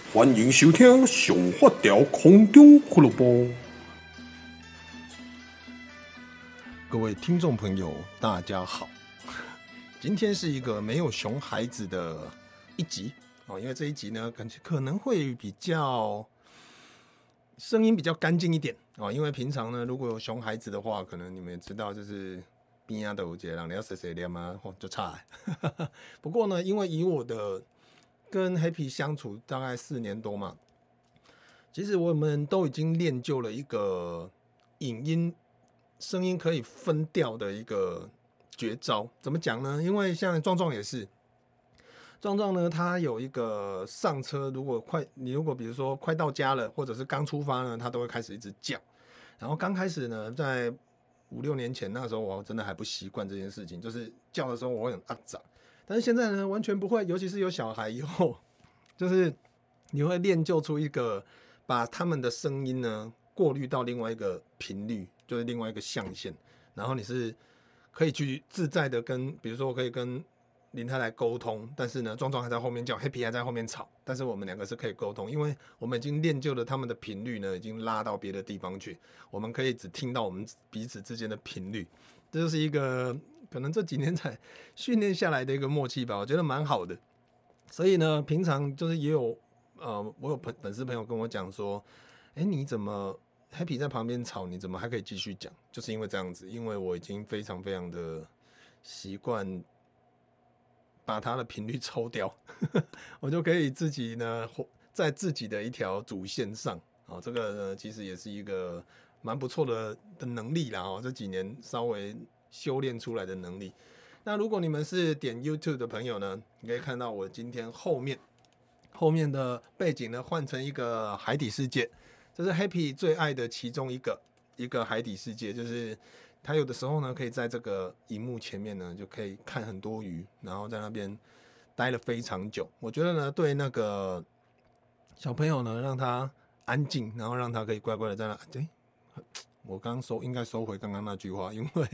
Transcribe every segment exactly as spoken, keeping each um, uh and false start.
欢迎收听上发条空中俱乐部。各位听众朋友，大家好。今天是一个没有熊孩子的一集哦，因为这一集呢，感觉可能会比较声音比较干净一点哦。因为平常呢，如果有熊孩子的话，可能你们也知道，就是边啊都有一个人你要谁谁念啊，哦就差。不过呢，因为以我的跟 Happy 相处大概四年多嘛，其实我们都已经练就了一个影音声音可以分调的一个绝招。怎么讲呢？因为像壮壮也是，壮壮呢，他有一个上车，如果快，你如果比如说快到家了，或者是刚出发呢，他都会开始一直叫。然后刚开始呢，在五六年前那时候，我真的还不习惯这件事情，就是叫的时候我会很肮脏。但是现在呢，完全不会，尤其是有小孩以后，就是你会练就出一个把他们的声音呢过滤到另外一个频率，就是另外一个象限，然后你是可以去自在的跟，比如说我可以跟林太太沟通，但是呢，壮壮还在后面叫 ，Happy 还在后面吵，但是我们两个是可以沟通，因为我们已经练就了他们的频率呢，已经拉到别的地方去，我们可以只听到我们彼此之间的频率，这就是一个可能这几年才训练下来的一个默契吧，我觉得蛮好的。所以呢，平常就是也有呃，我有粉丝朋友跟我讲说，哎，你怎么 Happy 在旁边吵，你怎么还可以继续讲？就是因为这样子，因为我已经非常非常的习惯把它的频率抽掉，我就可以自己呢在自己的一条主线上。哦，这个呢其实也是一个蛮不错的的能力啦。哦，这几年稍微修炼出来的能力。那如果你们是点 YouTube 的朋友呢，你可以看到我今天后面后面的背景呢换成一个海底世界，这是 Happy 最爱的其中一个一个海底世界，就是他有的时候呢可以在这个荧幕前面呢就可以看很多鱼，然后在那边待了非常久。我觉得呢对那个小朋友呢让他安静，然后让他可以乖乖的在那，欸、我刚刚收应该收回刚刚那句话，因为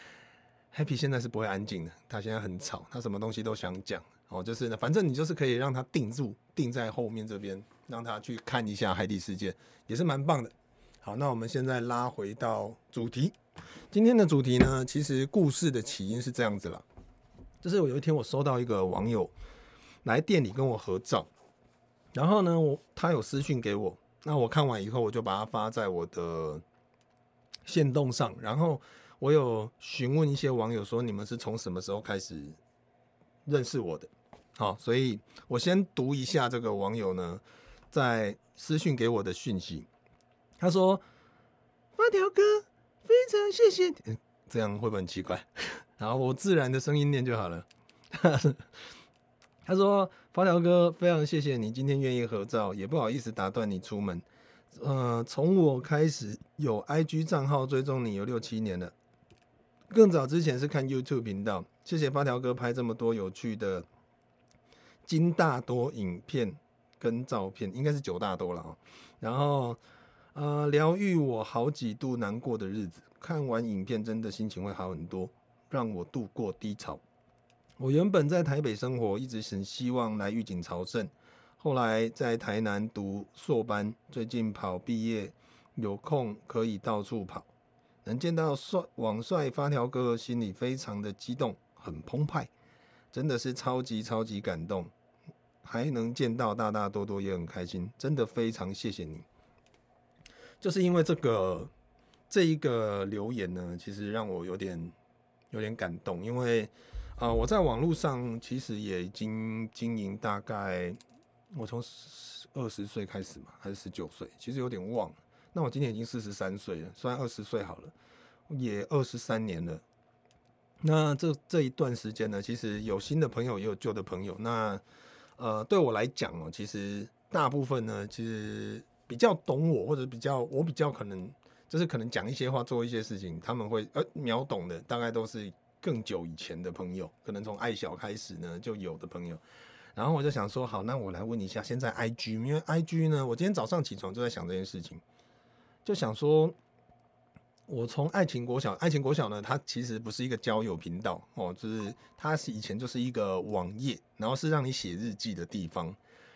Happy 现在是不会安静的，他现在很吵，他什么东西都想讲哦，就是呢，反正你就是可以让他定住，定在后面这边，让他去看一下海底世界，也是蛮棒的。好，那我们现在拉回到主题，今天的主题呢，其实故事的起因是这样子啦，就是我有一天我收到一个网友来店里跟我合照，然后呢，我他有私讯给我，那我看完以后，我就把它发在我的限动上，然后我有询问一些网友说，你们是从什么时候开始认识我的？好，所以我先读一下这个网友呢在私讯给我的讯息。他说：“发条哥，非常谢谢你。嗯”这样会不会很奇怪？然后我自然的声音念就好了。他说：“发条哥，非常谢谢你今天愿意合照，也不好意思打断你出门。呃，从我开始有 I G 账号追踪你有六七年了。”更早之前是看 YouTube 频道，谢谢发条哥拍这么多有趣的金大多影片跟照片，应该是九大多了哦。然后呃，疗愈我好几度难过的日子，看完影片真的心情会好很多，让我度过低潮。我原本在台北生活，一直很希望来玉井朝圣，后来在台南读硕班，最近跑毕业，有空可以到处跑。能见到帅网帅发条哥，心里非常的激动，很澎湃，真的是超级超级感动。还能见到大大多多也很开心，真的非常谢谢你。就是因为这个这一个留言呢，其实让我有点有点感动，因为啊、呃，我在网络上其实也已经经营大概我从二十岁开始嘛，还是十九岁，其实有点忘了。那我今年已经四十三岁了，算二十岁好了，也二十三年了。那这这一段时间呢，其实有新的朋友，也有旧的朋友。那呃，对我来讲哦，其实大部分呢，其实比较懂我，或者比较我比较可能就是可能讲一些话，做一些事情，他们会呃秒懂的，大概都是更久以前的朋友，可能从爱小开始呢就有的朋友。然后我就想说，好，那我来问一下，现在 I G， 因为 I G 呢，我今天早上起床就在想这件事情。就想说，我从爱情国小，爱情国小呢，它其实不是一个交友频道哦，就是它是以前就是一个网页，然后是让你写日记的地方。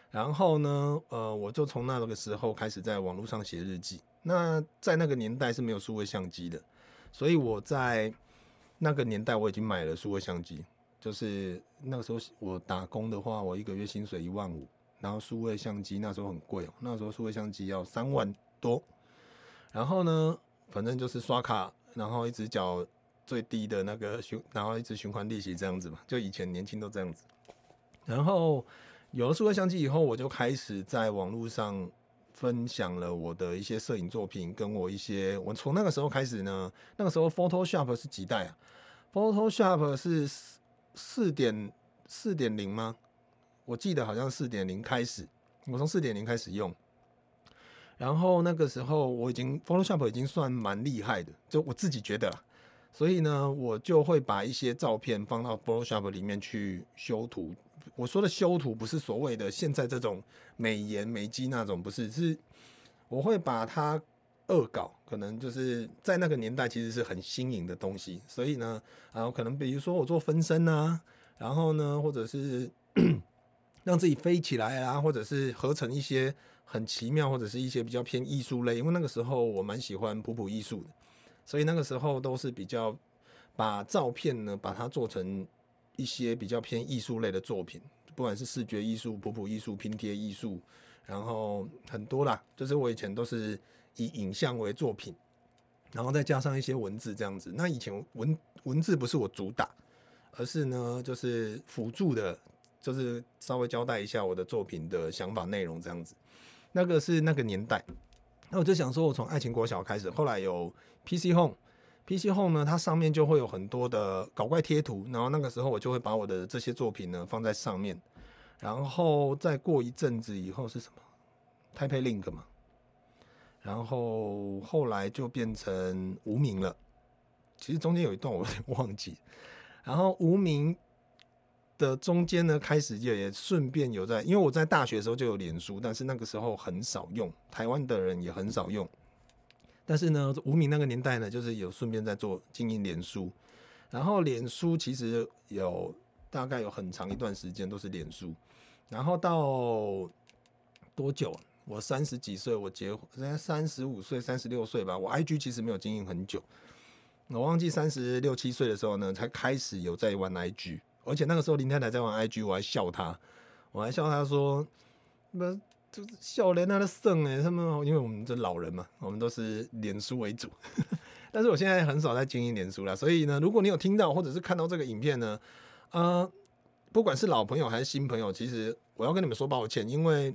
然后呢，呃，我就从那个时候开始在网络上写日记。那在那个年代是没有数位相机的，所以我在那个年代我已经买了数位相机。就是那个时候我打工的话，我一个月薪水一万五，然后数位相机那时候很贵哦，那时候数位相机要三万多。然后呢，反正就是刷卡，然后一直缴最低的那个循，然后一直循环利息这样子嘛，就以前年轻都这样子。然后有了数位相机以后，我就开始在网络上分享了我的一些摄影作品，跟我一些我从那个时候开始呢，那个时候 Photoshop 是几代啊 ？Photoshop 是四点四点零吗？我记得好像四点零开始，我从四点零开始用。然后那个时候我已经 Photoshop 已经算蛮厉害的，就我自己觉得啦。所以呢，我就会把一些照片放到 Photoshop 里面去修图。我说的修图不是所谓的现在这种美颜美肌那种，不是，是我会把它恶搞，可能就是在那个年代其实是很新颖的东西。所以呢，然后可能比如说我做分身啊，然后呢，或者是让自己飞起来啊，或者是合成一些很奇妙，或者是一些比较偏艺术类。因为那个时候我蛮喜欢普普艺术的，所以那个时候都是比较把照片呢，把它做成一些比较偏艺术类的作品，不管是视觉艺术、普普艺术、拼贴艺术，然后很多啦。就是我以前都是以影像为作品，然后再加上一些文字这样子。那以前 文, 文字不是我主打，而是呢就是辅助的，就是稍微交代一下我的作品的想法内容这样子。那个是那个年代。那我就想说，我从爱情国小开始，后来有 P C Home。P C Home 呢，它上面就会有很多的搞怪贴图，然后那个时候我就会把我的这些作品呢放在上面，然后再过一阵子以后是什么 Taipei Link 嘛，然后后来就变成无名了。其实中间有一段我有点忘记，然后无名的中间呢，开始也顺便有在，因为我在大学的时候就有脸书，但是那个时候很少用，台湾的人也很少用。但是呢，无名那个年代呢，就是有顺便在做经营脸书，然后脸书其实有大概有很长一段时间都是脸书，然后到多久？我三十几岁，我结婚，三十五岁、三十六岁吧。我 I G 其实没有经营很久，我忘记三十六七岁的时候呢，才开始有在玩 I G， 而且那个时候林太太在玩 I G， 我还笑她，我还笑她说，那就是笑脸他的剩哎，他们因为我们这老人嘛，我们都是脸书为主，但是我现在很少在经营脸书啦，所以呢，如果你有听到或者是看到这个影片呢，呃，不管是老朋友还是新朋友，其实我要跟你们说抱歉，因为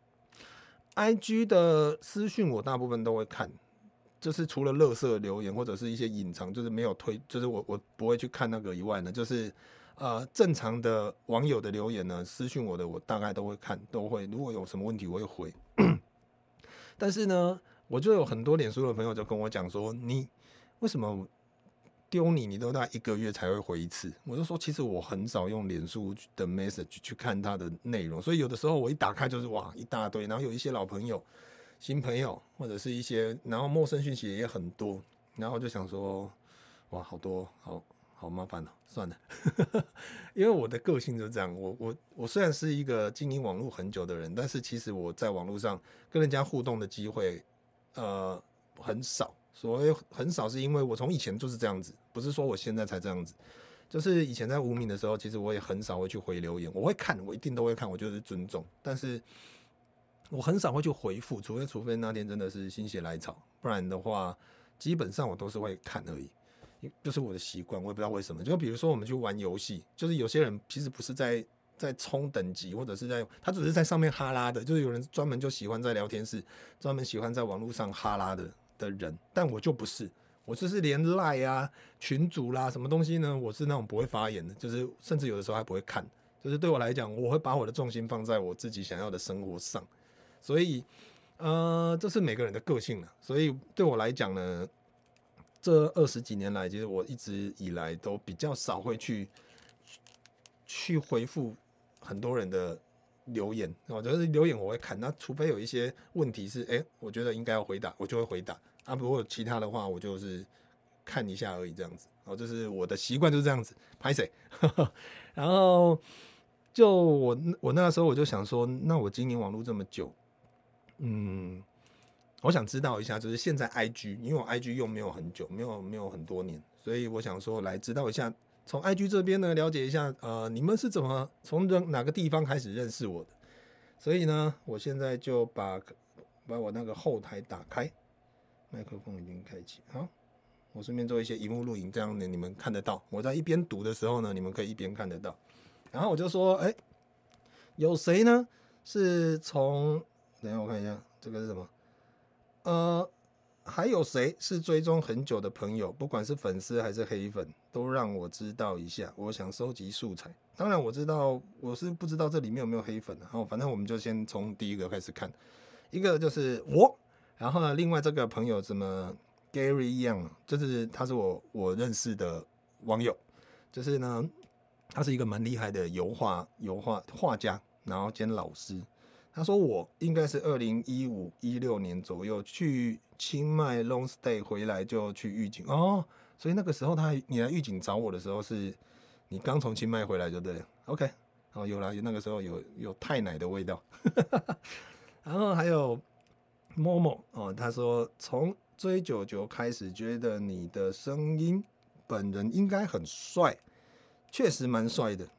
I G 的私讯我大部分都会看，就是除了垃圾留言或者是一些隐藏，就是没有推，就是我我不会去看那个以外呢，就是呃正常的网友的留言呢，私讯我的我大概都会看，都会，如果有什么问题我会回。但是呢，我就有很多脸书的朋友就跟我讲说，你为什么丢你，你都大概一个月才会回一次？我就说，其实我很少用脸书的 message 去看它的内容，所以有的时候我一打开就是哇一大堆，然后有一些老朋友、新朋友或者是一些，然后陌生讯息也很多，然后就想说，哇，好多，好好麻烦哦，算了，因为我的个性就是这样，我我我虽然是一个经营网络很久的人，但是其实我在网络上跟人家互动的机会，呃，很少。所谓很少，是因为我从以前就是这样子，不是说我现在才这样子。就是以前在无名的时候，其实我也很少会去回留言，我会看，我一定都会看，我就是尊重，但是我很少会去回复，除非除非那天真的是心血来潮，不然的话，基本上我都是会看而已。就是我的习惯，我也不知道为什么。就比如说我们去玩游戏，就是有些人其实不是在在冲等级，或者是在他只是在上面哈拉的，就是有人专门就喜欢在聊天室，专门喜欢在网络上哈拉的的人，但我就不是，我就是连 LINE 啊、群组啦、什么东西呢，我是那种不会发言的，就是甚至有的时候还不会看。就是对我来讲，我会把我的重心放在我自己想要的生活上，所以呃，这是每个人的个性了。所以对我来讲呢，这二十几年来，其实我一直以来都比较少会去去回复很多人的留言。我觉得留言我会看，那除非有一些问题是，哎、欸，我觉得应该要回答，我就会回答啊。如果其他的话，我就是看一下而已，这样子。哦，就是我的习惯就是这样子，拍谁。然后就我我那个时候我就想说，那我经营网络这么久，嗯，我想知道一下，就是现在 I G， 因为我 I G 用没有很久，没有没有很多年，所以我想说来知道一下，从 I G 这边呢了解一下，呃，你们是怎么从哪个地方开始认识我的？所以呢，我现在就把把我那个后台打开，麦克风已经开启，好，我顺便做一些荧幕录影，这样呢你们看得到。我在一边读的时候呢，你们可以一边看得到。然后我就说，哎、欸，有谁呢？是从等一下我看一下，这个是什么？呃，还有谁是追踪很久的朋友，不管是粉丝还是黑粉，都让我知道一下。我想收集素材。当然我知道，我是不知道这里面有没有黑粉的。好，反正我们就先从第一个开始看。一个就是我，然后呢，另外这个朋友什么 Gary Young， 就是他是我我认识的网友，就是呢，他是一个蛮厉害的油画油画画家，然后兼老师。他说我应该是二零一五一六年左右去清迈 long stay 回来就去玉井哦，所以那个时候他你来玉井找我的时候是你刚从清迈回来就对了 ，OK， 哦有啦，那个时候有有太奶的味道，然后还有 Momo 哦，他说从追九九开始觉得你的声音本人应该很帅，确实蛮帅的，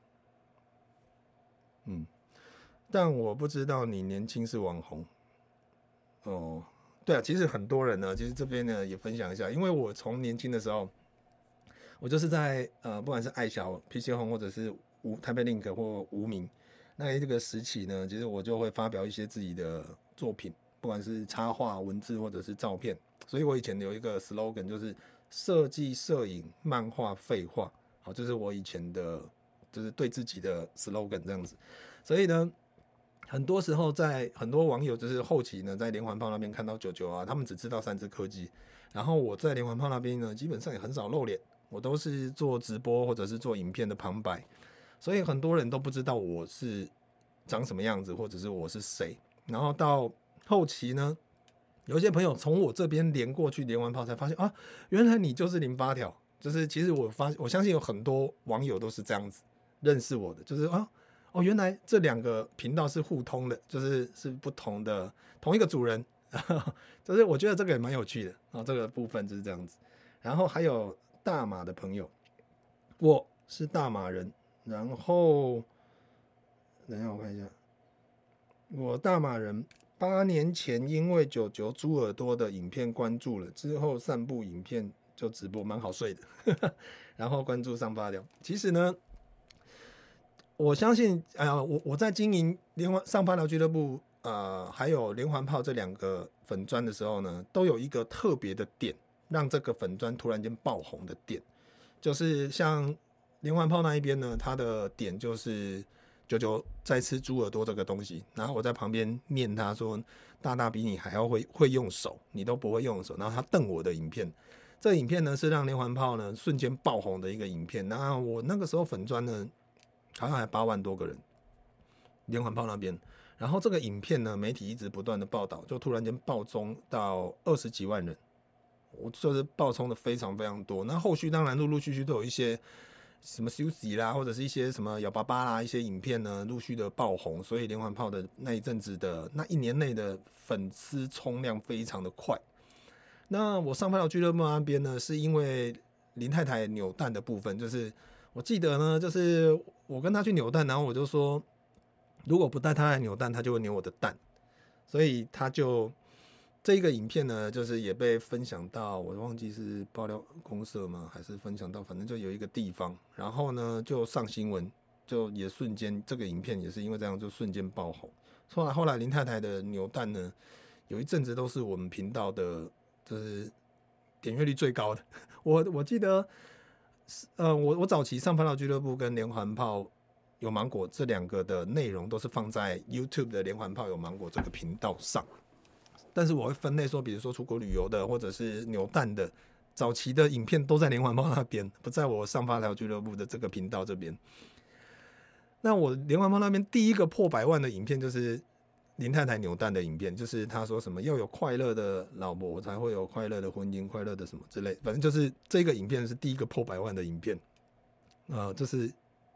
嗯。但我不知道你年轻是网红哦。对啊，其实很多人呢，其实这边呢也分享一下，因为我从年轻的时候，我就是在呃，不管是爱小 P C Home 或者是无台北 Link 或无名，那这个时期呢，其实我就会发表一些自己的作品，不管是插画、文字或者是照片。所以我以前有一个 slogan， 就是设计、摄影、漫画、废话，好，这是我以前的，就是对自己的 slogan 这样子。所以呢。很多时候，在很多网友就是后期呢，在连环炮那边看到九九啊，他们只知道三只科技。然后我在连环炮那边呢，基本上也很少露脸，我都是做直播或者是做影片的旁白，所以很多人都不知道我是长什么样子，或者是我是谁。然后到后期呢，有一些朋友从我这边连过去连环炮，才发现啊，原来你就是零八条。就是其实我发，我相信有很多网友都是这样子认识我的，就是啊。哦，原来这两个频道是互通的，就是是不同的同一个主人，就是我觉得这个也蛮有趣的啊、哦。这个部分就是这样子。然后还有大马的朋友，我是大马人，然后等一下我看一下，我大马人，八年前因为九九猪耳朵的影片关注了，之后散布影片就直播，蛮好睡的。然后关注上八条，其实呢。我相信，呃，我我在经营连环上八条俱乐部，呃，还有连环炮这两个粉专的时候呢，都有一个特别的点，让这个粉专突然间爆红的点，就是像连环炮那一边呢，它的点就是九九在吃猪耳朵这个东西，然后我在旁边念他说，大大比你还要会会用手，你都不会用手，然后他瞪我的影片，这个影片呢是让连环炮呢瞬间爆红的一个影片，那我那个时候粉专呢。好像还八万多个人，连环炮那边，然后这个影片呢，媒体一直不断的报道，就突然间爆冲到二十几万人，我就是爆冲的非常非常多。那后续当然陆陆续续都有一些什么休息啦，或者是一些什么摇爸爸啦，一些影片呢陆续的爆红，所以连环炮的那一阵子的那一年内的粉丝冲量非常的快。那我上八条俱乐部那边呢，是因为林太太扭蛋的部分，就是我记得呢，就是我跟他去扭蛋，然后我就说，如果不带他来扭蛋，他就会扭我的蛋，所以他就这一个影片呢，就是也被分享到，我忘记是爆料公社吗，还是分享到，反正就有一个地方，然后呢就上新闻，就也瞬间这个影片也是因为这样就瞬间爆红。后来后来林太太的扭蛋呢，有一阵子都是我们频道的，就是点阅率最高的。我我记得。呃，我我早期上八条俱乐部跟连环炮有芒果这两个的内容都是放在 YouTube 的连环炮有芒果这个频道上，但是我会分类说，比如说出国旅游的或者是扭蛋的，早期的影片都在连环炮那边，不在我上八条俱乐部的这个频道这边。那我连环炮那边第一个破百万的影片就是林太太扭蛋的影片，就是他说什么要有快乐的老婆才会有快乐的婚姻，快乐的什么之类，反正就是这个影片是第一个破百万的影片，呃，就是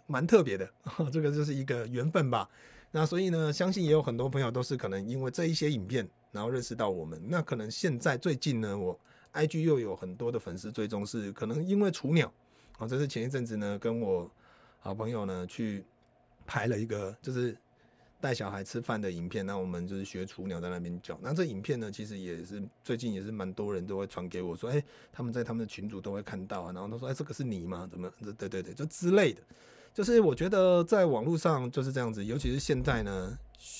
蛮特别的，这个就是一个缘分吧。那所以呢，相信也有很多朋友都是可能因为这一些影片，然后认识到我们。那可能现在最近呢，我 I G 又有很多的粉丝追踪，是可能因为雏鸟啊，这是前一阵子呢跟我好朋友呢去拍了一个就是带小孩吃饭的影片，那我们就是学雏鸟在那边叫。那这影片呢，其实也是最近也是蛮多人都会传给我说，哎、欸，他们在他们的群组都会看到啊，然后他说，哎、欸，这个是你吗？怎么？对对对，就之类的。就是我觉得在网络上就是这样子，尤其是现在呢，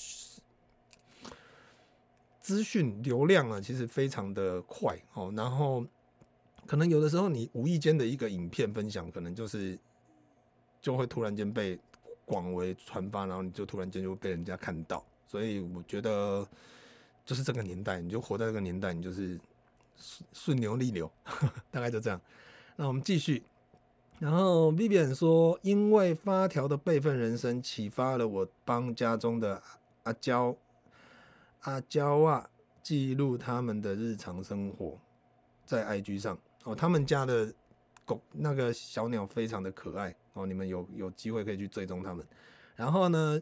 资讯流量呢其实非常的快哦，然后可能有的时候你无意间的一个影片分享，可能就是就会突然间被广为传发，然后你就突然间就被人家看到，所以我觉得就是这个年代，你就活在这个年代，你就是顺流逆流，大概就这样。那我们继续。然后 Vivian 说，因为发条的备份人生启发了我，帮家中的阿娇阿娇啊记录他们的日常生活，在 I G 上哦，他们家的狗那个小鸟非常的可爱哦，你们有有机会可以去追踪他们。然后呢，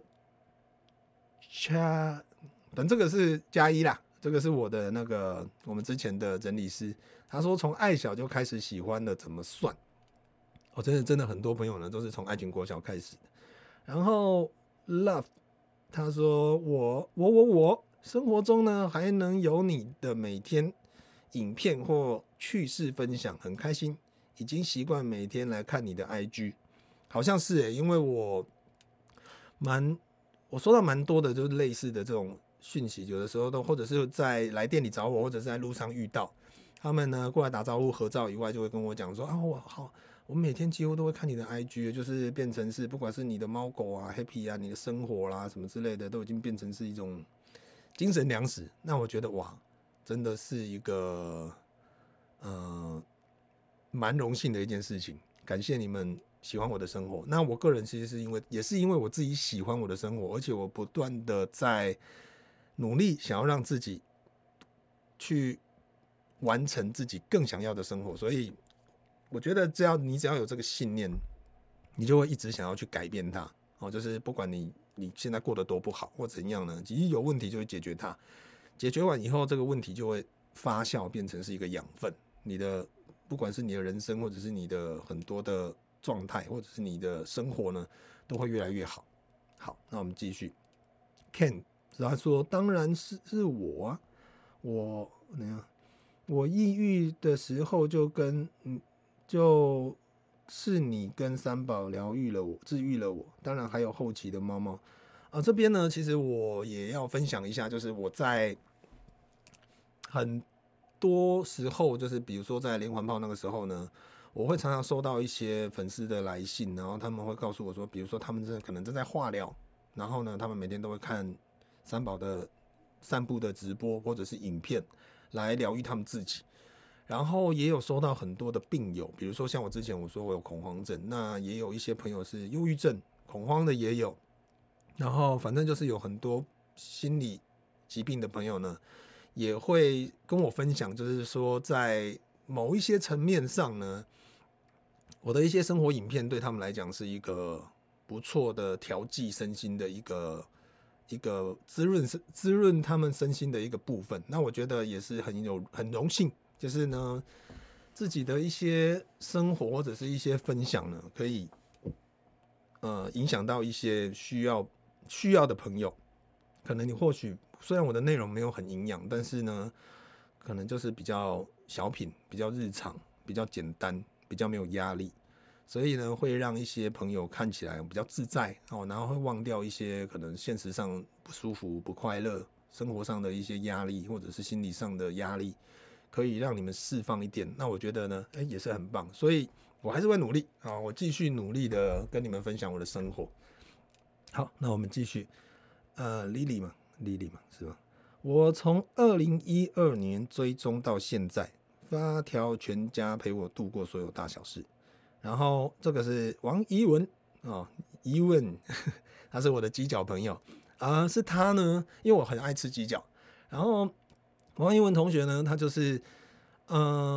加等这个是加一啦，这个是我的那个我们之前的整理师，他说从爱小就开始喜欢的怎么算。我、哦、真的真的很多朋友呢都是从爱情国小开始的。然后 Love 他说我我我我生活中呢还能有你的每天影片或趣事分享，很开心，已经习惯每天来看你的 I G。 好像是耶，因为我蛮我收到蛮多的就是类似的这种讯息，有的时候都或者是在来店里找我，或者是在路上遇到他们呢过来打招呼合照以外，就会跟我讲说啊，我好我每天几乎都会看你的 I G， 就是变成是不管是你的猫狗啊 happy 啊，你的生活啦什么之类的，都已经变成是一种精神粮食。那我觉得哇，真的是一个呃蛮荣幸的一件事情，感谢你们喜欢我的生活。那我个人其实是因为也是因为我自己喜欢我的生活，而且我不断的在努力想要让自己去完成自己更想要的生活，所以我觉得只要你只要有这个信念，你就会一直想要去改变它哦。就是不管你你现在过得多不好或怎样呢，其实有问题就会解决它，解决完以后这个问题就会发酵变成是一个养分，你的不管是你的人生或者是你的很多的状态或者是你的生活呢，都会越来越好。好，那我们继续。Ken 他说当然是是我啊，我那样我抑郁的时候就跟嗯。就是你跟三宝疗愈了我，治愈了我，当然还有后期的猫猫啊。这边呢，其实我也要分享一下，就是我在很多时候，就是比如说在连环炮那个时候呢，我会常常收到一些粉丝的来信，然后他们会告诉我说，比如说他们可能正在化疗，然后呢，他们每天都会看三宝的散步的直播或者是影片来疗愈他们自己。然后也有收到很多的病友，比如说像我之前我说我有恐慌症，那也有一些朋友是忧郁症，恐慌的也有，然后反正就是有很多心理疾病的朋友呢，也会跟我分享，就是说在某一些层面上呢，我的一些生活影片对他们来讲是一个不错的调剂身心的一个一个滋润滋润他们身心的一个部分。那我觉得也是很有很荣幸。就是呢，自己的一些生活或者是一些分享呢，可以呃影响到一些需要需要的朋友。可能你或许虽然我的内容没有很营养，但是呢，可能就是比较小品、比较日常、比较简单、比较没有压力，所以呢，会让一些朋友看起来比较自在哦，然后会忘掉一些可能现实上不舒服、不快乐、生活上的一些压力，或者是心理上的压力。可以让你们释放一点，那我觉得呢，哎、欸，也是很棒，所以我还是会努力啊，我继续努力的跟你们分享我的生活。好，那我们继续，呃 ，Lily 嘛 ，Lily 嘛，是吧？我从二零一二年追踪到现在，发条全家陪我度过所有大小事。然后这个是王怡文哦，怡文，他是我的鸡脚朋友啊、呃，是他呢，因为我很爱吃鸡脚，然后。王一文同学呢，他就是，呃，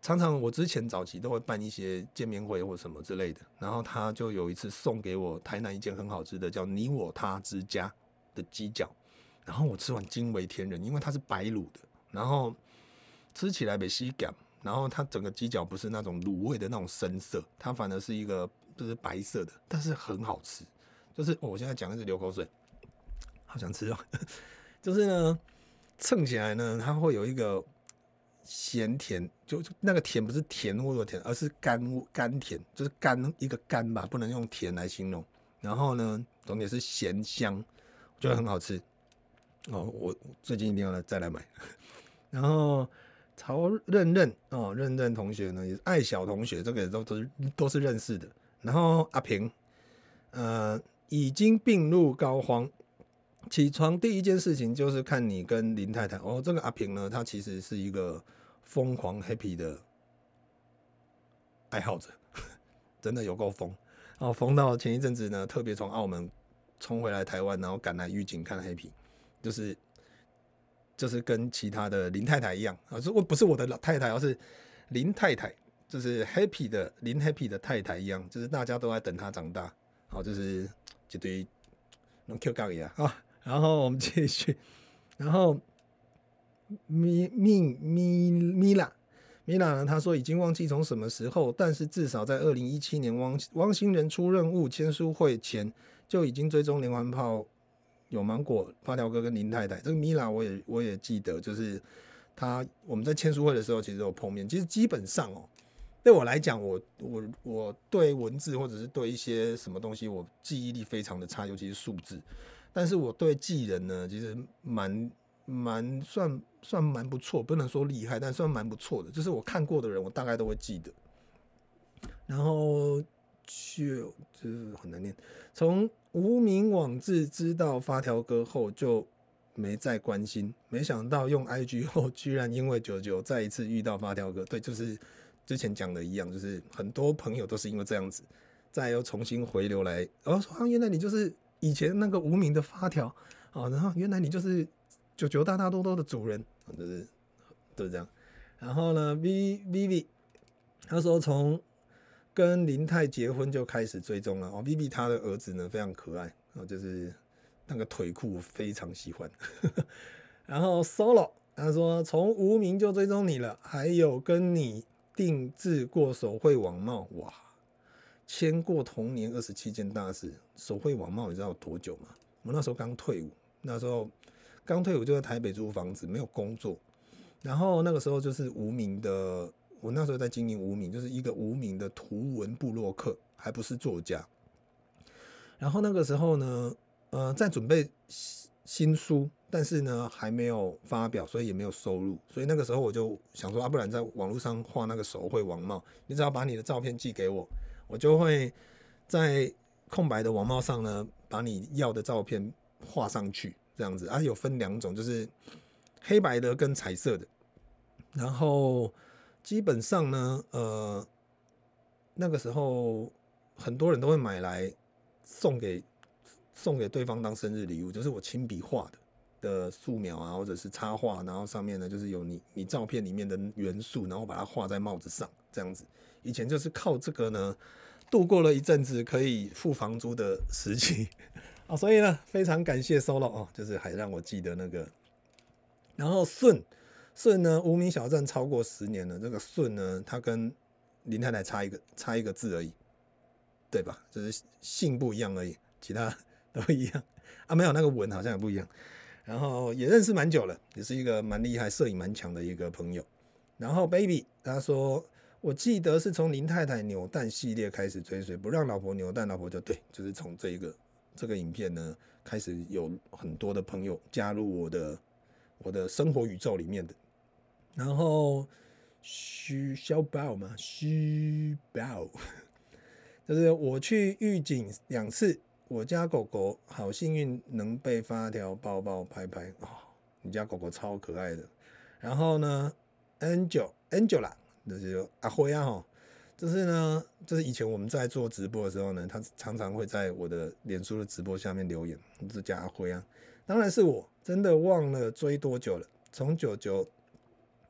常常我之前早期都会办一些见面会或什么之类的，然后他就有一次送给我台南一间很好吃的叫你我他之家的鸡脚，然后我吃完惊为天人，因为它是白卤的，然后吃起来没吸感，然后它整个鸡脚不是那种卤味的那种深色，它反而是一个就是白色的，但是很好吃。就是、哦、我现在讲一直流口水，好想吃哦。就是呢，称起来呢，它会有一个咸甜，就那个甜不是甜或者甜，而是甘甘甜，就是甘一个甘吧，不能用甜来形容。然后呢，重点是咸香，我觉得很好吃。哦，我最近一定要来再来买。然后曹任任哦，任任同学呢也是爱小同学，这个也都都是都是认识的。然后阿平，呃，已经病入膏肓，起床第一件事情就是看你跟林太太。哦，这个阿平呢，他其实是一个疯狂 happy 的爱好者，真的有够疯。哦，疯到前一阵子呢，特别从澳门冲回来台湾，然后赶来预警看 happy。就是就是跟其他的林太太一样啊，如果不是我的老太太，而是林太太，就是 Happy 的林 Happy 的太太一样，就是大家都在等她长大，好，就是一堆弄 Q 杠一样啊。然后我们继续，然后咪咪咪咪啦。米拉呢？他说已经忘记从什么时候，但是至少在二零一七年汪汪星人出任务签书会前，就已经追踪连环炮。有芒果、发条哥跟林太太，这个米拉我也我也记得，就是他我们在签书会的时候其实有碰面。其实基本上哦，对我来讲，我我我对文字或者是对一些什么东西，我记忆力非常的差，尤其是数字。但是我对记人呢，其实蛮蛮算算蛮不错，不能说厉害，但算蛮不错的。就是我看过的人，我大概都会记得。然后就就是很难念，从无名网志知道发条哥后就没再关心，没想到用 I G 后居然因为九九再一次遇到发条哥。对，就是之前讲的一样，就是很多朋友都是因为这样子，再又重新回流来，然后说啊，原来你就是以前那个无名的发条啊，然后原来你就是九九大大多多的主人，就是就是这样。然后呢 ，V Vivi 他说从跟林泰结婚就开始追踪了哦 ，Vivi 他的儿子呢非常可爱哦，就是那个腿裤非常喜欢。然后 Solo 他说从无名就追踪你了，还有跟你定制过手绘网帽，哇，签过同年二十七件大事。手绘网帽你知道有多久吗？我那时候刚退伍，那时候刚退伍就在台北租房子，没有工作，然后那个时候就是无名的。我那时候在经营无名，就是一个无名的图文部落客，还不是作家。然后那个时候呢，呃，在准备新书，但是呢还没有发表，所以也没有收入。所以那个时候我就想说，啊，不然在网络上画那个手绘网帽，你只要把你的照片寄给我，我就会在空白的网帽上呢，把你要的照片画上去，这样子啊。有分两种，就是黑白的跟彩色的，然后。基本上呢，呃，那个时候很多人都会买来送给送给对方当生日礼物，就是我亲笔画的的素描啊，或者是插画，然后上面呢就是有你你照片里面的元素，然后把它画在帽子上，这样子。以前就是靠这个呢度过了一阵子可以付房租的时期啊，所以呢非常感谢 Solo 哦，就是还让我记得那个，然后顺。顺呢，无名小站超过十年了。这个顺呢，他跟林太太差一个差一个字而已，对吧？就是姓不一样而已，其他都一样啊。没有那个文好像也不一样。然后也认识蛮久了，也是一个蛮厉害、摄影蛮强的一个朋友。然后 baby 他说，我记得是从林太太扭蛋系列开始追随，不让老婆扭蛋，老婆就对，就是从这一个这个影片呢开始有很多的朋友加入我的我的生活宇宙里面的。然后虚小宝嘛，虚宝，就是我去预警两次，我家狗狗好幸运能被发条抱抱拍拍哦，你家狗狗超可爱的。然后呢 ，Angel Angela 就是阿辉啊哈，就是呢，就是以前我们在做直播的时候呢，他常常会在我的脸书的直播下面留言，就是叫阿辉啊。当然是我真的忘了追多久了，从九九。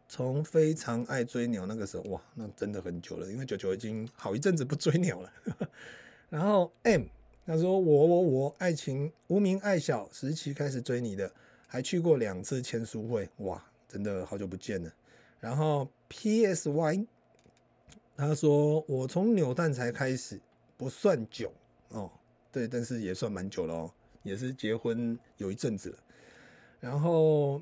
从非常爱追鸟那个时候，哇，那真的很久了，因为九九已经好一阵子不追鸟了。然后 M 他说我我我爱情无名爱小时期开始追你的，还去过两次签书会，哇，真的好久不见了。然后 P S Y 他说我从扭蛋才开始，不算久哦，对，但是也算蛮久了哦，也是结婚有一阵子了。然后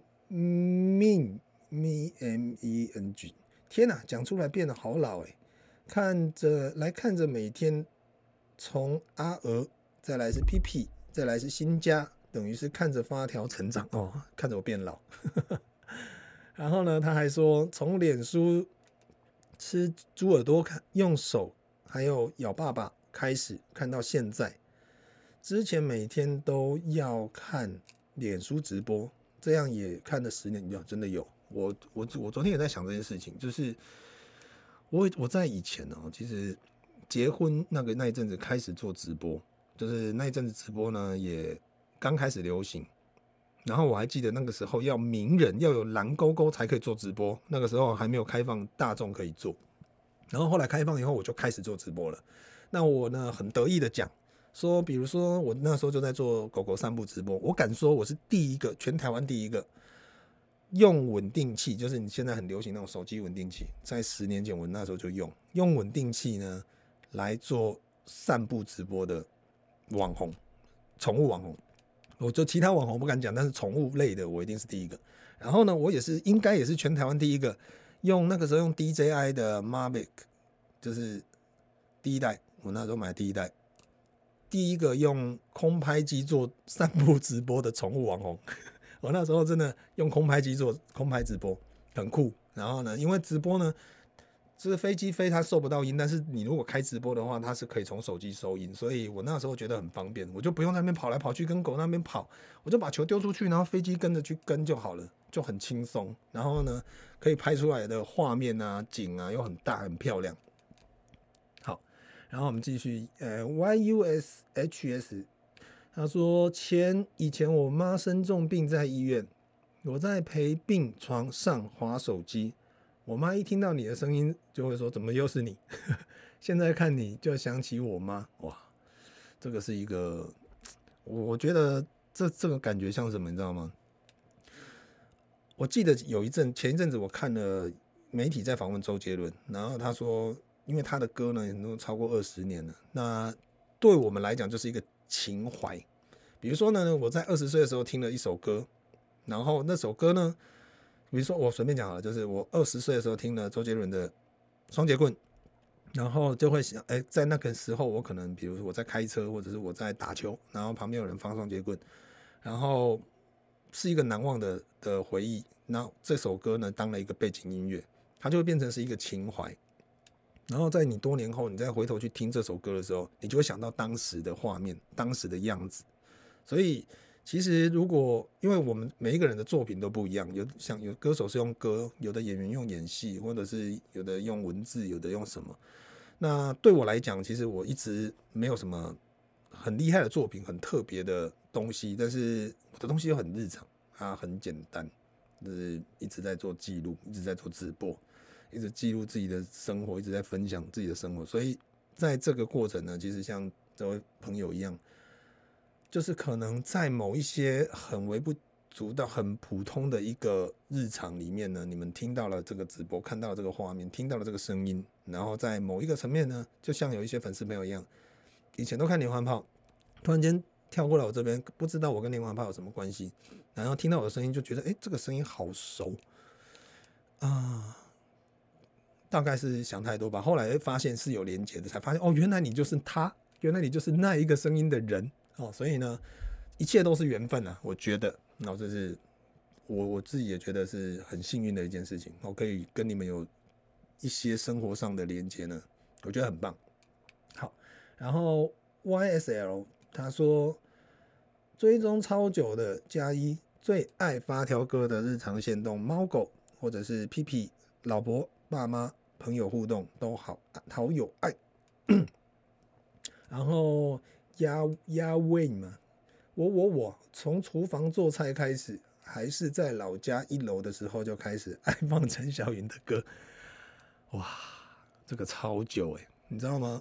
Ming M M E N G， 天哪，讲出来变得好老哎！看着来看着每天从阿娥，再来是 P P， 再来是新家，等于是看着发条成长哦，看着我变老。然后呢，他还说从脸书吃猪耳朵看用手还有咬爸爸开始看到现在，之前每天都要看脸书直播，这样也看了十年，有真的有。我我我昨天也在想这件事情，就是我我在以前哦，其实结婚那个那一阵子开始做直播，就是那一阵子直播呢也刚开始流行。然后我还记得那个时候要名人要有蓝勾勾才可以做直播，那个时候还没有开放大众可以做。然后后来开放以后，我就开始做直播了。那我呢很得意的讲说，比如说我那时候就在做狗狗散步直播，我敢说我是第一个，全台湾第一个用稳定器，就是你现在很流行那种手机稳定器，在十年前我那时候就用用稳定器呢来做散步直播的网红，宠物网红。我就其他网红不敢讲，但是宠物类的我一定是第一个。然后呢，我也是应该也是全台湾第一个用那个时候用 D J I 的 Mavic， 就是第一代，我那时候买的第一代，第一个用空拍机做散步直播的宠物网红。我那时候真的用空拍机做空拍直播，很酷。然后呢，因为直播呢，就是飞机飞它收不到音，但是你如果开直播的话，它是可以从手机收音，所以我那时候觉得很方便，我就不用在那边跑来跑去跟狗那边跑，我就把球丢出去，然后飞机跟着去跟就好了，就很轻松。然后呢，可以拍出来的画面啊、景啊又很大很漂亮。好，然后我们继续，呃 ，Y U S H S， 他说前以前我妈生重病在医院，我在陪病床上滑手机。我妈一听到你的声音就会说怎么又是你。现在看你就想起我妈，哇，这个是一个我觉得这这个感觉像什么你知道吗？我记得有一阵前一阵子我看了媒体在访问周杰伦，然后他说因为他的歌呢都超过二十年了，那对我们来讲就是一个情怀。比如说呢，我在二十岁的时候听了一首歌，然后那首歌呢，比如说我随便讲好了，就是我二十岁的时候听了周杰伦的《双截棍》，然后就会想，哎，在那个时候我可能，比如说我在开车，或者是我在打球，然后旁边有人放双截棍，然后是一个难忘的的回忆。那这首歌呢，当了一个背景音乐，它就会变成是一个情怀。然后在你多年后，你再回头去听这首歌的时候，你就会想到当时的画面，当时的样子。所以其实如果因为我们每一个人的作品都不一样，有像有歌手是用歌，有的演员用演戏，或者是有的用文字，有的用什么。那对我来讲，其实我一直没有什么很厉害的作品，很特别的东西，但是我的东西又很日常啊，很简单，就是一直在做记录，一直在做直播，一直记录自己的生活，一直在分享自己的生活。所以在这个过程呢，其实像这位朋友一样，就是可能在某一些很微不足道、很普通的一个日常里面呢，你们听到了这个直播，看到了这个画面，听到了这个声音，然后在某一个层面呢，就像有一些粉丝朋友一样，以前都看连环炮，突然间跳过来我这边，不知道我跟连环炮有什么关系，然后听到我的声音就觉得，哎，这个声音好熟啊，大概是想太多吧。后来发现是有连结的，才发现哦，原来你就是他，原来你就是那一个声音的人哦。所以呢，一切都是缘分啊，我觉得。然后这是我我自己也觉得是很幸运的一件事情，我可以跟你们有一些生活上的连接呢，我觉得很棒。好，然后 Y S L 他说追踪超久的加一，最爱发条哥的日常限动，猫狗或者是屁屁、老婆、爸妈、朋友互动都好好有爱。然后压压位嘛，我我我从厨房做菜开始， 还是在老家一楼的时候就开始爱放陈小云的歌。哇，这个超久哎、欸，你知道吗？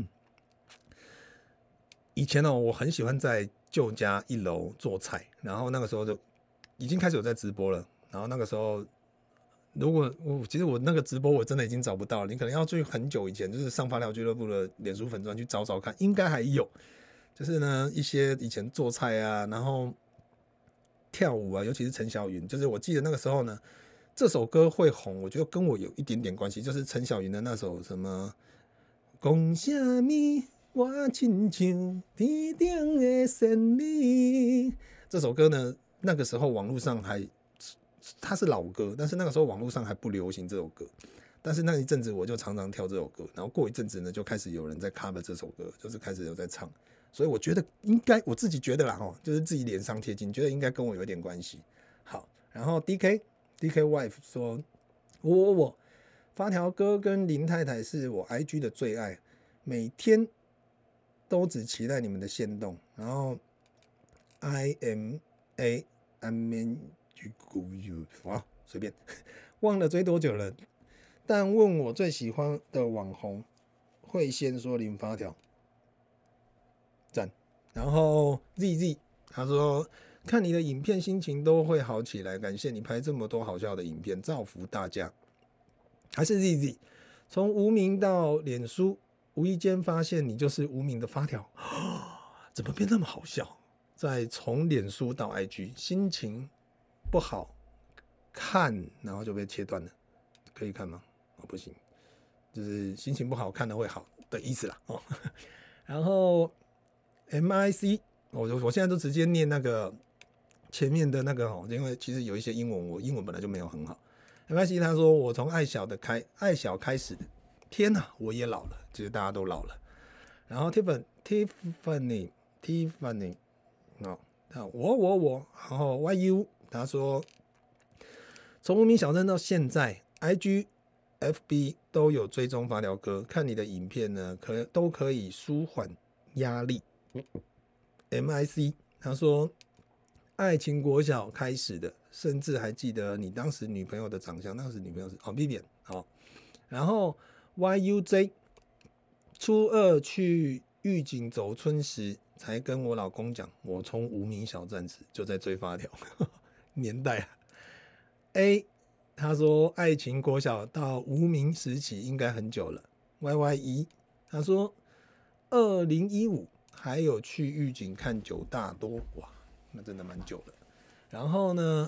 以前哦，我很喜欢在旧家一楼做菜，然后那个时候就已经开始有在直播了。然后那个时候，如果我其实我那个直播我真的已经找不到了，你可能要去很久以前，就是上发条俱乐部的脸书粉专去找找看，应该还有。就是呢，一些以前做菜啊，然后跳舞啊，尤其是陈小云，就是我记得那个时候呢，这首歌会红，我觉得跟我有一点点关系，就是陈小云的那首什么“讲什么我亲像天顶的仙女”这首歌呢，那个时候网络上还它是老歌，但是那个时候网络上还不流行这首歌。但是那一阵子我就常常跳这首歌，然后过一阵子呢，就开始有人在 cover 这首歌，就是开始有在唱。所以我觉得应该，我自己觉得啦，哈，就是自己脸上贴金，觉得应该跟我有点关系。好，然后 D K D K Wife 说，我我我发条哥跟林太太是我 I G 的最爱，每天都只期待你们的限动。然后 I M A I mean you 哇，随便忘了追多久了，但问我最喜欢的网红，会先说林发条。赞，然后 Z Z 他说看你的影片心情都会好起来，感谢你拍这么多好笑的影片，造福大家。还是 Z Z 从无名到脸书，无意间发现你就是无名的发条，怎么变那么好笑？再从脸书到 I G， 心情不好看，然后就被切断了，可以看吗？哦，不行，就是心情不好看的会好的意思啦。哦，然后。M I C， 我我现在都直接念那个前面的那个哦，因为其实有一些英文，我英文本来就没有很好。M I C 他说我从爱小的开爱小开始，天哪，我也老了，其实大家都老了。然后 Tiffany Tiffany Tiffany， 哦，我我我，然后 Y U 他说从无名小镇到现在 ，I G、F B 都有追踪发条哥，看你的影片呢，可都可以舒缓压力。M I C 他说爱情国小开始的，甚至还记得你当时女朋友的长相，那时女朋友是哦 Vivian 哦，然后 Y U J 初二去玉井走村时，才跟我老公讲，我从无名小站时就在追发条，年代啊。A 他说爱情国小到无名时期应该很久了。Y Y 一他说二零一五。还有去玉井看九大多，哇，那真的蛮久了。然后呢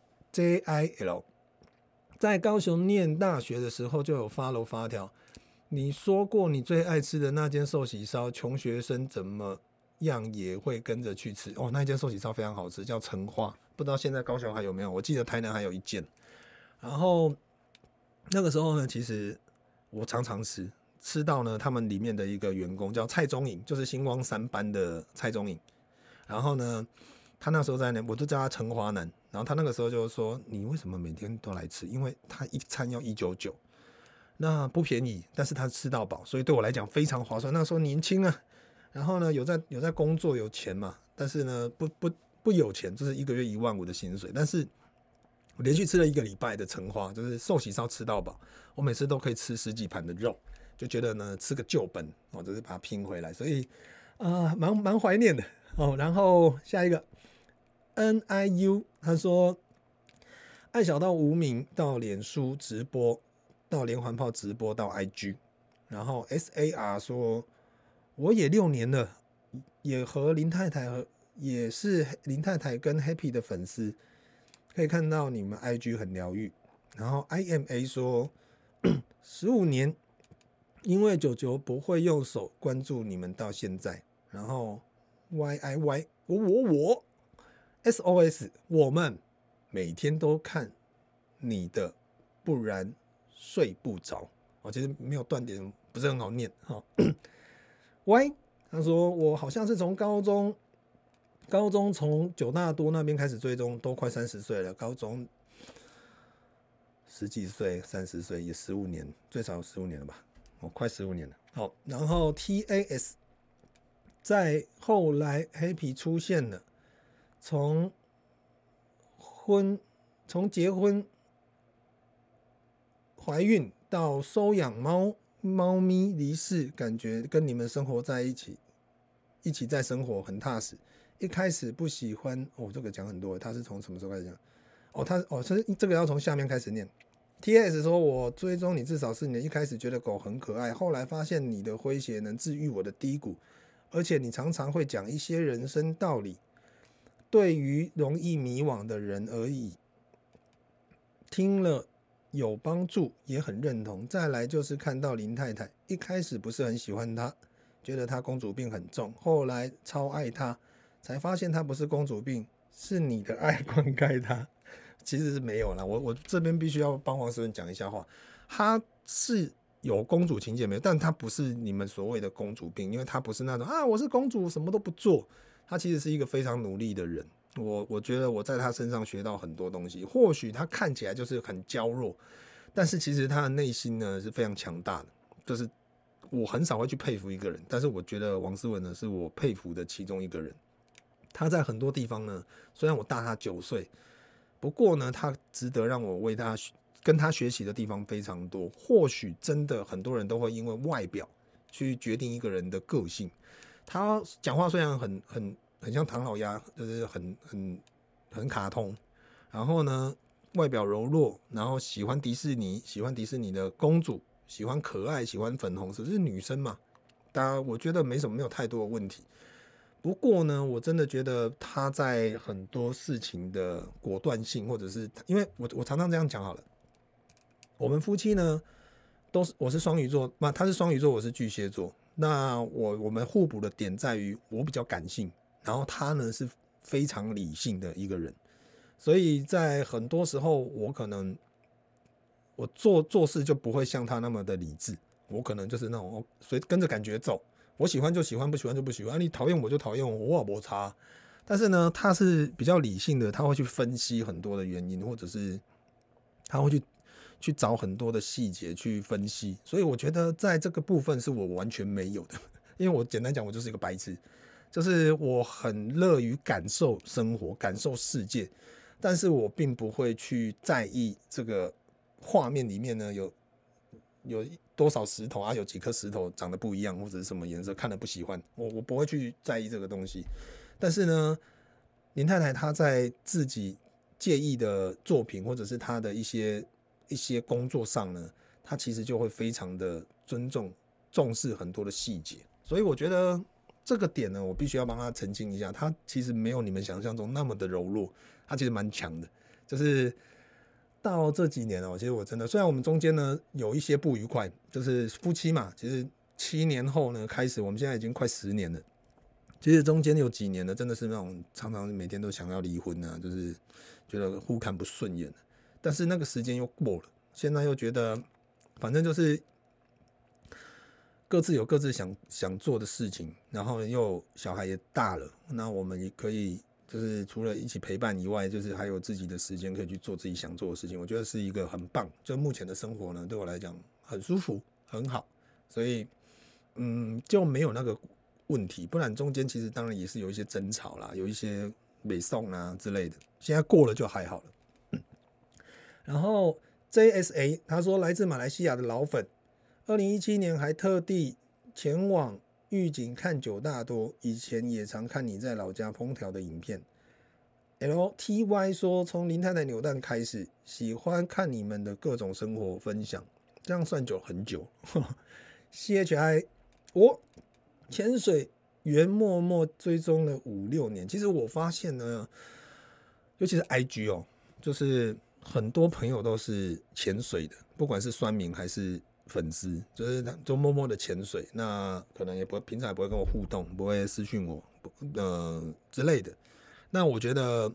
，J I L 在高雄念大学的时候就有 follow 发条，你说过你最爱吃的那间寿喜烧，穷学生怎么样也会跟着去吃哦。那间寿喜烧非常好吃，叫成花，不知道现在高雄还有没有？我记得台南还有一间。然后那个时候呢，其实我常常吃。吃到呢，他们里面的一个员工叫蔡宗颖，就是星光三班的蔡宗颖。然后呢，他那时候在那，我就叫他陈华南。然后他那个时候就说：“你为什么每天都来吃？因为他一餐要一九九，那不便宜，但是他吃到饱，所以对我来讲非常划算。那时候年轻啊，然后呢有在有在工作有钱嘛，但是呢不不不有钱，就是一个月一万五的薪水，但是我连续吃了一个礼拜的陈花，就是寿喜烧吃到饱，我每次都可以吃十几盘的肉。”就觉得呢，吃个旧本哦，就是把它拼回来，所以啊，蛮蛮怀念的哦。然后下一个 N I U， 他说爱小到无名，到脸书直播，到连环炮直播，到 I G。然后 S A R 说，我也六年了，也和林太太和也是林太太跟 Happy 的粉丝，可以看到你们 I G 很疗愈。然后 I M A 说，十五年。因为九九不会用手关注你们到现在，然后 Y I Y 我我我 S O S 我们每天都看你的，不然睡不着。我其实没有断点，不是很好念哈。Y 他说我好像是从高中，高中从九大多那边开始追踪，都快三十岁了，高中十几岁、三十岁也十五年，最少有十五年了吧。哦，快十五年了。好，然后 T A S 在后来黑皮出现了，从婚，从结婚、怀孕到收养猫猫咪离世，感觉跟你们生活在一起，一起在生活很踏实。一开始不喜欢，哦，这个讲很多，他是从什么时候开始讲？哦，他哦，这这个要从下面开始念。T S 说：“我追踪你至少四年，一开始觉得狗很可爱，后来发现你的诙谐能治愈我的低谷，而且你常常会讲一些人生道理，对于容易迷惘的人而已，听了有帮助，也很认同。再来就是看到林太太，一开始不是很喜欢她，觉得她公主病很重，后来超爱她，才发现她不是公主病，是你的爱灌溉她。”其实是没有啦，我我这边必须要帮黄思文讲一下话，她是有公主情节没有，但她不是你们所谓的公主病，因为她不是那种啊我是公主什么都不做，她其实是一个非常努力的人。我我觉得我在她身上学到很多东西，或许她看起来就是很娇弱，但是其实她的内心呢是非常强大的，就是我很少会去佩服一个人，但是我觉得王思文呢是我佩服的其中一个人。她在很多地方呢，虽然我大她九岁。不过呢，他值得让我为他跟他学习的地方非常多。或许真的很多人都会因为外表去决定一个人的个性。他讲话虽然很很很像唐老鸭，就是很很很卡通，然后呢外表柔弱，然后喜欢迪士尼，喜欢迪士尼的公主，喜欢可爱，喜欢粉红色，是女生嘛？当然，我觉得没什么，没有太多的问题。不过呢，我真的觉得他在很多事情的果断性，或者是因为我我常常这样讲好了，我们夫妻呢都是我是双鱼座，那他是双鱼座，我是巨蟹座，那我我们互补的点在于我比较感性，然后他呢是非常理性的一个人，所以在很多时候我可能我做做事就不会像他那么的理智，我可能就是那种随跟着感觉走。我喜欢就喜欢，不喜欢就不喜欢。啊、你讨厌我就讨厌我，我也没差。但是呢，他是比较理性的，他会去分析很多的原因，或者是他会去去找很多的细节去分析。所以我觉得在这个部分是我完全没有的，因为我简单讲，我就是一个白痴，就是我很乐于感受生活、感受世界，但是我并不会去在意这个画面里面呢有。有多少石头啊？有几颗石头长得不一样，或者是什么颜色，看了不喜欢，我我不会去在意这个东西。但是呢，林太太她在自己介意的作品，或者是她的一些一些工作上呢，她其实就会非常的尊重、重视很多的细节。所以我觉得这个点呢，我必须要帮她澄清一下，她其实没有你们想象中那么的柔弱，她其实蛮强的，就是。到这几年哦，其实我真的，虽然我们中间呢有一些不愉快，就是夫妻嘛，其实七年后呢开始，我们现在已经快十年了。其实中间有几年呢，真的是那种常常每天都想要离婚啊，就是觉得互看不顺眼。但是那个时间又过了，现在又觉得，反正就是各自有各自想想做的事情，然后又小孩也大了，那我们也可以。就是除了一起陪伴以外，就是还有自己的时间可以去做自己想做的事情，我觉得是一个很棒。就目前的生活呢，对我来讲很舒服，很好，所以嗯就没有那个问题。不然中间其实当然也是有一些争吵啦，有一些北宋啊之类的，现在过了就还好了。嗯、然后 J S A 他说来自马来西亚的老粉，二零一七年还特地前往。狱警看九大多，以前也常看你在老家烹调的影片。L T Y 说，从林太太扭蛋开始，喜欢看你们的各种生活分享，这样算久很久。C H I 我潜水员默默追踪了五六年，其实我发现呢，尤其是 I G 哦，就是很多朋友都是潜水的，不管是酸民还是。粉丝就是就默默的潜水，那可能也不会平常也不会跟我互动，不会私讯我，呃之类的。那我觉得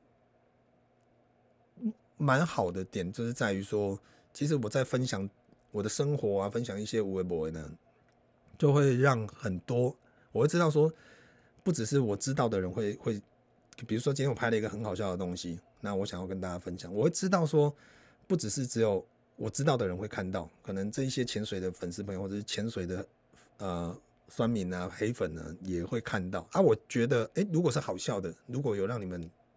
蛮好的点就是在于说，其实我在分享我的生活啊，分享一些有的没的呢，就会让很多我会知道说，不只是我知道的人会会，比如说今天我拍了一个很好笑的东西，那我想要跟大家分享，我会知道说，不只是只有。我知道的人会看到，可能这一些潜水的粉丝朋友，或者是潜水的呃酸民啊、黑粉呢，也会看到啊。我觉得，哎，如果是好笑的，如果有让你们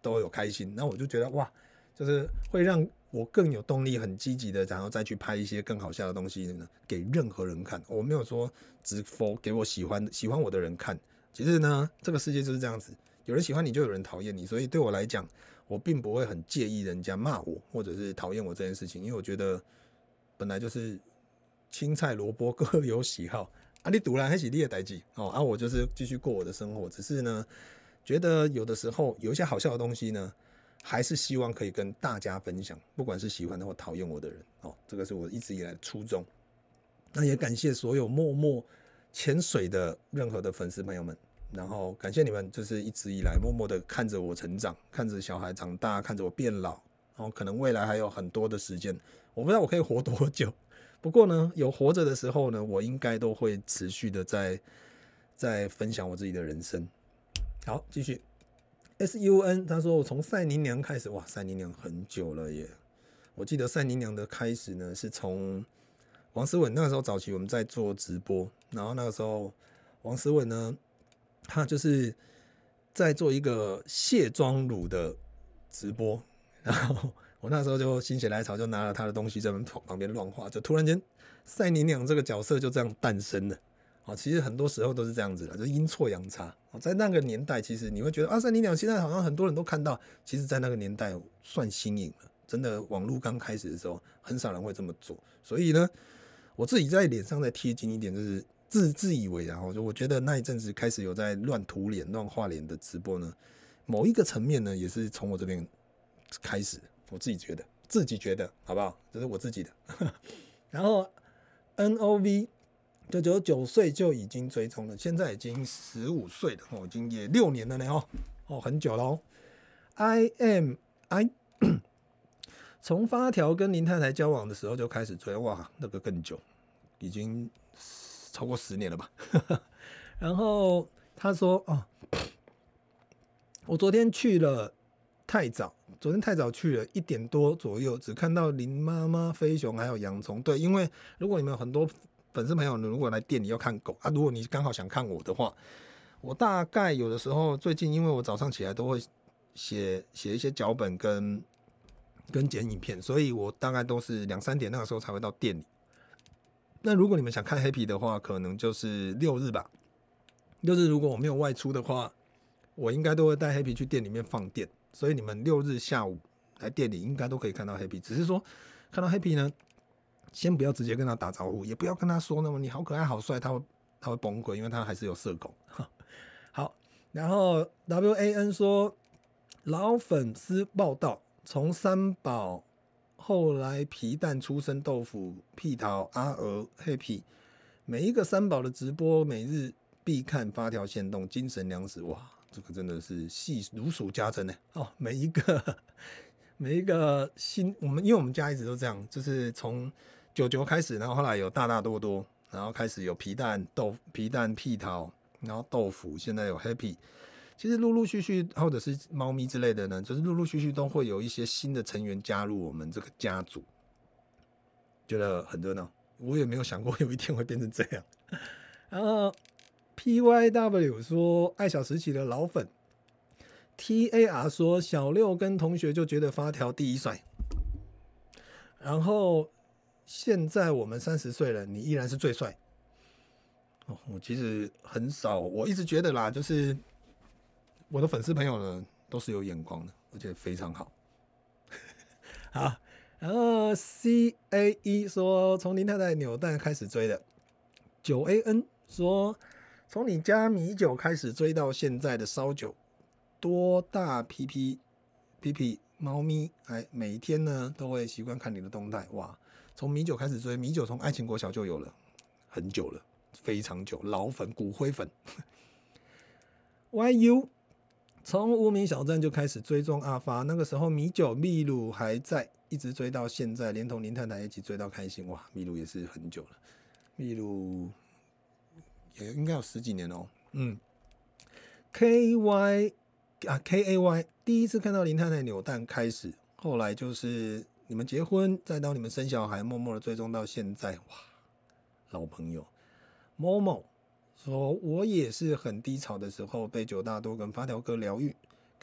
都有开心，那我就觉得哇，就是会让我更有动力，很积极的，然后再去拍一些更好笑的东西呢，给任何人看。我没有说只 for 给我喜欢喜欢我的人看。其实呢，这个世界就是这样子，有人喜欢你，就有人讨厌你。所以对我来讲，我并不会很介意人家骂我或者是讨厌我这件事情，因为我觉得本来就是青菜萝卜各有喜好啊，你独然还是你的代志哦啊，我就是继续过我的生活。只是呢，觉得有的时候有一些好笑的东西呢，还是希望可以跟大家分享，不管是喜欢的或讨厌我的人哦，这个是我一直以来的初衷。那也感谢所有默默潜水的任何的粉丝朋友们，然后感谢你们，就是一直以来默默的看着我成长，看着小孩长大，看着我变老，然后可能未来还有很多的时间，我不知道我可以活多久。不过呢，有活着的时候呢，我应该都会持续的在在分享我自己的人生。好，继续。S U N 他说我从赛宁娘开始，哇，赛宁娘很久了耶。我记得赛宁娘的开始呢，是从王思文那个时候早期我们在做直播，然后那个时候王思文呢，他就是在做一个卸妆乳的直播，然后我那时候就心血来潮，就拿了他的东西在旁边乱画，就突然间赛宁娘这个角色就这样诞生了。其实很多时候都是这样子的，就是阴错阳差。在那个年代，其实你会觉得啊，赛宁娘现在好像很多人都看到，其实在那个年代算新颖了。真的，网络刚开始的时候，很少人会这么做。所以呢，我自己在脸上再贴金一点，就是自自以为，然后就我觉得那一阵子开始有在乱涂脸、乱画脸的直播呢，某一个层面呢，也是从我这边开始。我自己觉得，自己觉得，好不好？这是我自己的。然后 N O V。九九九岁就已经追踪了，现在已经十五岁了，哦，已经也六年了呢，哦，哦，很久了哦。I am I 从发条跟林太太交往的时候就开始追，哇，那个更久，已经超过十年了吧。然后他说，哦，我昨天去了太早，昨天太早去了一点多左右，只看到林妈妈、飞熊还有洋葱。对，因为如果你们有很多粉丝朋友，如果来店里要看狗啊，如果你刚好想看我的话，我大概有的时候最近，因为我早上起来都会写写一些脚本跟跟剪影片，所以我大概都是两三点那个时候才会到店里。那如果你们想看黑皮的话，可能就是六日吧。六日如果我没有外出的话，我应该都会带黑皮去店里面放电，所以你们六日下午来店里应该都可以看到黑皮。只是说看到黑皮呢，先不要直接跟他打招呼，也不要跟他说那么你好可爱好帅，他会他会崩溃，因为他还是有社恐。好，然后 W A N 说老粉丝报道，从三宝后来皮蛋出生豆腐屁桃阿鹅黑皮，每一个三宝的直播每日必看发条限动精神粮食，哇，这个真的是细如数家珍呢。哦，每一个每一个新我们因为我们家一直都这样，就是从九九开始，然后后来有大大多多，然后开始有皮蛋豆皮蛋屁桃，然后豆腐，现在有 Happy。其实陆陆续续或者是猫咪之类的呢，就是陆陆续续都会有一些新的成员加入我们这个家族，觉得很热闹。我也没有想过有一天会变成这样。然后 P Y W 说爱小时期的老粉 ，T A R 说小六跟同学就觉得发条第一帅，然后现在我们三十岁了，你依然是最帅。哦，我其实很少，我一直觉得啦，就是我的粉丝朋友呢都是有眼光的，而且非常好。好，然后 C A E 说从林太太扭蛋开始追的，九 A N 说从你家米酒开始追到现在的烧酒，多大屁屁屁屁猫咪，哎，每天呢都会习惯看你的动态，哇，从米酒开始追，米酒从爱情国小就有了，很久了。非常久，老粉骨灰粉。Y U 从无名小站就开始追踪阿发，那个时候米酒秘鲁还在，一直追到现在，连同林太太一起追到开心。哇，秘鲁也是很久了，秘鲁也应该有十几年哦。嗯 ，K Y 啊 K A Y 第一次看到林太太扭蛋开始，后来就是你们结婚，再到你们生小孩，默默的追踪到现在，哇，老朋友。某某说，我也是很低潮的时候被九大多跟发条哥疗愈，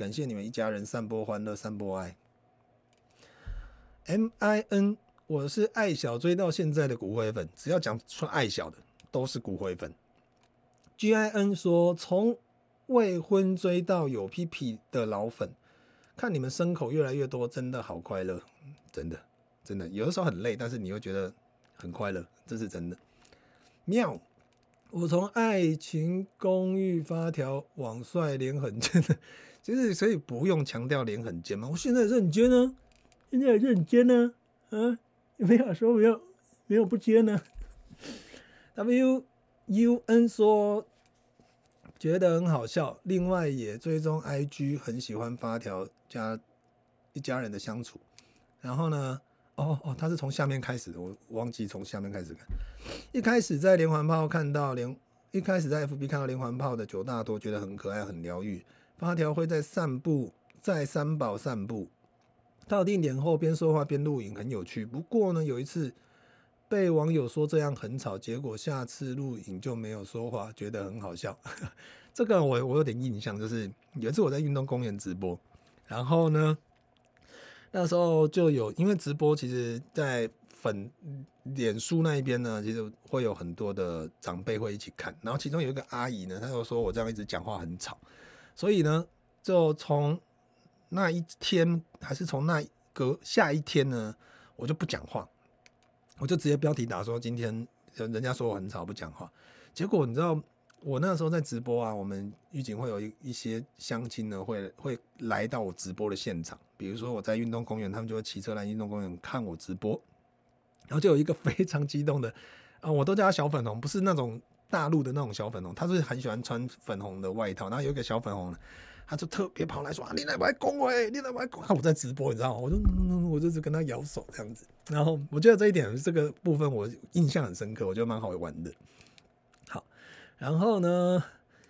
感谢你们一家人散播欢乐，散播爱。M I N， 我是爱小追到现在的骨灰粉，只要讲出爱小的都是骨灰粉。G I N 说从未婚追到有屁屁的老粉，看你们牲口越来越多，真的好快乐，真的真的，有的时候很累，但是你会觉得很快乐，这是真的。妙，我从爱情公寓发条网帅脸很尖的，其实所以不用强调脸很尖嘛，我现在也是很尖呢、啊，现在也是很尖呢、啊，啊，没有说没有没有不尖呢、啊。W U N 说觉得很好笑，另外也追踪 I G， 很喜欢发条加一家人的相处。然后呢，哦哦，他是从下面开始的，我忘记从下面开始看。一开始在连环炮看到连，一开始在 F B 看到连环炮的九大多，觉得很可爱，很疗愈。发条会在散步，在三宝散步，到定点后边说话边录影，很有趣。不过呢，有一次被网友说这样很吵，结果下次录影就没有说话，觉得很好笑。这个我我有点印象，就是有一次我在运动公园直播，然后呢，那时候就有因为直播，其实在粉脸书那一边呢，其实会有很多的长辈会一起看，然后其中有一个阿姨呢，她就说我这样一直讲话很吵，所以呢，就从那一天还是从那个下一天呢，我就不讲话。我就直接标题打说今天人家说我很吵不讲话，结果你知道我那时候在直播啊，我们狱警会有一些乡亲呢会会来到我直播的现场，比如说我在运动公园，他们就会骑车来运动公园看我直播，然后就有一个非常激动的啊，我都叫他小粉红，不是那种大陆的那种小粉红，他是很喜欢穿粉红的外套，然后有一个小粉红，他就特别跑来说：“啊、你来不来攻我？你来不来攻？”啊，我在直播，你知道吗？我就、嗯、我就是跟他摇手这样子。然后我觉得这一点这个部分我印象很深刻，我觉得蛮好玩的。好，然后呢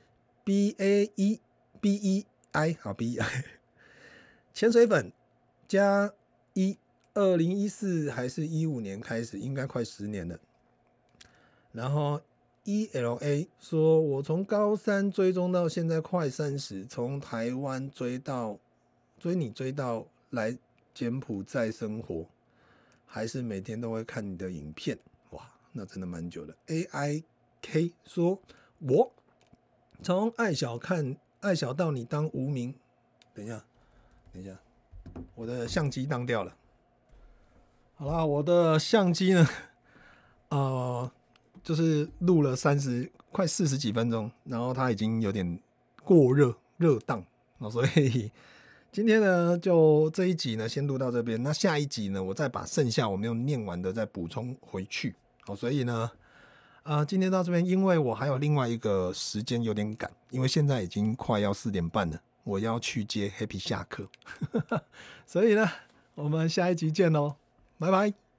，B A E B E I 好 B E I 潜水粉加一，二零一四还是一五年开始，应该快十年了。然后。E L A 说，我从高三追踪到现在快三十，从台湾追到追你追到来柬埔寨生活，还是每天都会看你的影片，哇，那真的蛮久的。A I K 说，我从爱小看爱小到你当无名，等一下，等一下，我的相机当掉了。好啦，我的相机呢，呃。就是录了三十快四十几分钟，然后它已经有点过热热档，所以今天呢就这一集呢先录到这边，那下一集呢我再把剩下我没有念完的再补充回去。好，所以呢，呃，今天到这边，因为我还有另外一个时间有点赶，因为现在已经快要四点半了，我要去接 Happy 下课，所以呢，我们下一集见喽，拜拜。